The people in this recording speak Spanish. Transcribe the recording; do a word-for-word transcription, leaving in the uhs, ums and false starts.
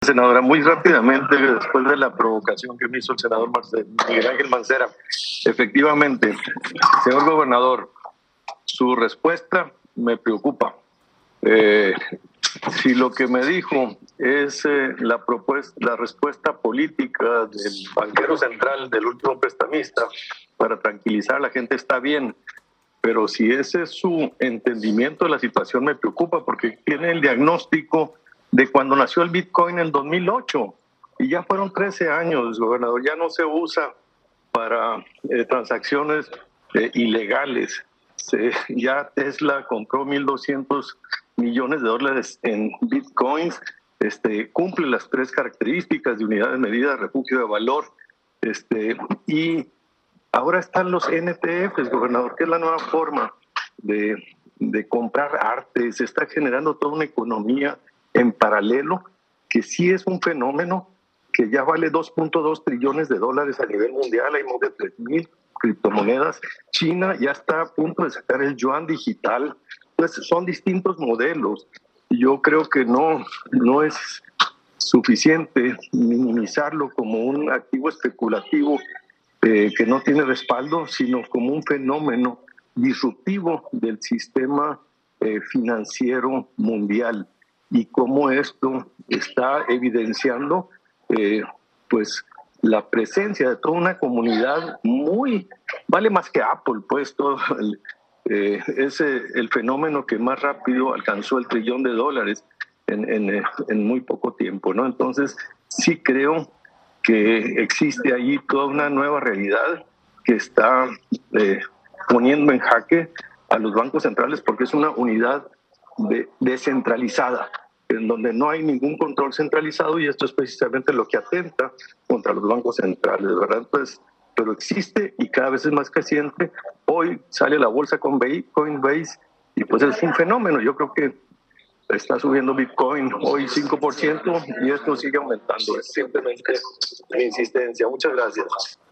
Senadora, muy rápidamente, después de la provocación que me hizo el senador Marcel, Miguel Ángel Mancera, efectivamente, señor gobernador, su respuesta me preocupa. Eh, si lo que me dijo es eh, la propuesta, la respuesta política del banquero central, del último prestamista, para tranquilizar a la gente, está bien. Pero si ese es su entendimiento de la situación, me preocupa, porque tiene el diagnóstico de cuando nació el Bitcoin en el dos mil ocho, y ya fueron trece años, gobernador. Ya no se usa para eh, transacciones eh, ilegales. Se, ya Tesla compró mil doscientos millones de dólares en Bitcoins, este, cumple las tres características de unidad de medida, refugio de valor, este, y ahora están los N F Ts, gobernador, que es la nueva forma de, de comprar arte. Se está generando toda una economía en paralelo, que sí es un fenómeno que ya vale dos punto dos trillones de dólares a nivel mundial. Hay más de tres mil criptomonedas. China ya está a punto de sacar el yuan digital. Entonces son distintos modelos. Yo creo que no, no es suficiente minimizarlo como un activo especulativo eh, que no tiene respaldo, sino como un fenómeno disruptivo del sistema eh, financiero mundial, y cómo esto está evidenciando eh, pues la presencia de toda una comunidad muy, vale más que Apple, pues todo el, eh, es el fenómeno que más rápido alcanzó el trillón de dólares en, en, en muy poco tiempo, ¿no? Entonces sí creo que existe allí toda una nueva realidad que está eh, poniendo en jaque a los bancos centrales, porque es una unidad de, descentralizada, en donde no hay ningún control centralizado, y esto es precisamente lo que atenta contra los bancos centrales, ¿verdad? Pues, pero existe y cada vez es más creciente. Hoy sale la bolsa con Coinbase y pues es un fenómeno. Yo creo que está subiendo Bitcoin hoy cinco por ciento y esto sigue aumentando. Es simplemente mi insistencia. Muchas gracias.